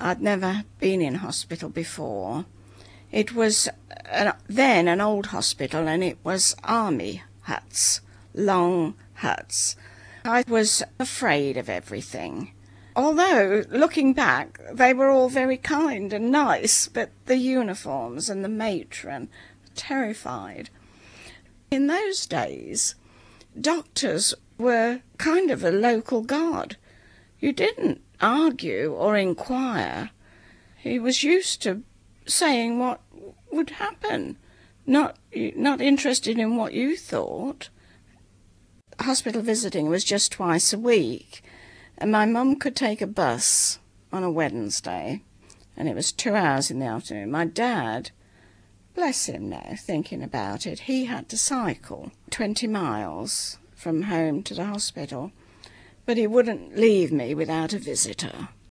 I'd never been in hospital before. It was then an old hospital, and it was army huts, long huts. I was afraid of everything. Although, looking back, they were all very kind and nice, but the uniforms and the matron terrified. In those days, doctors were kind of a local god. You didn't argue or inquire. He was used to saying what would happen, not interested in what you thought. Hospital visiting was just twice a week, and my mum could take a bus on a Wednesday, and it was 2 hours in the afternoon. My dad, bless him now, thinking about it, he had to cycle 20 miles from home to the hospital, but he wouldn't leave me without a visitor.